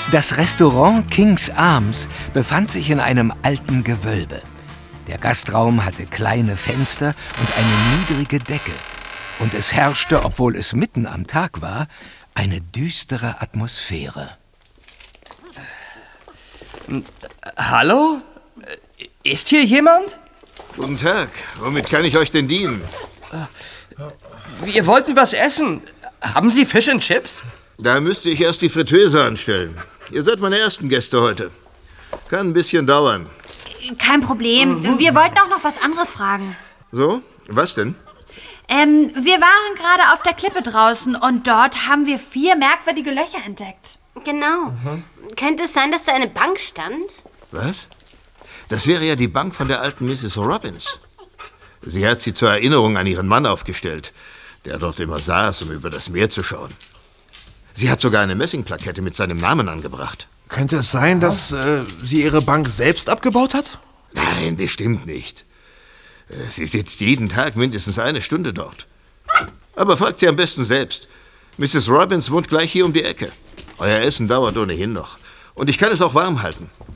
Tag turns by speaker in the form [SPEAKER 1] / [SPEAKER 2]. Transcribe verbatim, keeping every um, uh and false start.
[SPEAKER 1] Das Restaurant King's Arms befand sich in einem alten Gewölbe. Der Gastraum hatte kleine Fenster und eine niedrige Decke. Und es herrschte, obwohl es mitten am Tag war, eine düstere Atmosphäre.
[SPEAKER 2] Hallo? Ist hier jemand?
[SPEAKER 3] Guten Tag. Womit kann ich euch denn dienen?
[SPEAKER 2] Wir wollten was essen. Haben Sie Fish and Chips?
[SPEAKER 3] Da müsste ich erst die Fritteuse anstellen. Ihr seid meine ersten Gäste heute. Kann ein bisschen dauern.
[SPEAKER 4] Kein Problem. Mhm. Wir wollten auch noch was anderes fragen.
[SPEAKER 3] So? Was denn?
[SPEAKER 4] Ähm, wir waren gerade auf der Klippe draußen und dort haben wir vier merkwürdige Löcher entdeckt.
[SPEAKER 5] Genau. Mhm. Könnte es sein, dass da eine Bank stand?
[SPEAKER 3] Was? Das wäre ja die Bank von der alten Misses Robbins. Sie hat sie zur Erinnerung an ihren Mann aufgestellt, der dort immer saß, um über das Meer zu schauen. Sie hat sogar eine Messingplakette mit seinem Namen angebracht.
[SPEAKER 6] Könnte es sein, dass äh, sie ihre Bank selbst abgebaut hat?
[SPEAKER 3] Nein, bestimmt nicht. Sie sitzt jeden Tag mindestens eine Stunde dort. Aber fragt sie am besten selbst. Misses Robbins wohnt gleich hier um die Ecke. Euer Essen dauert ohnehin noch. Und ich kann es auch warm halten.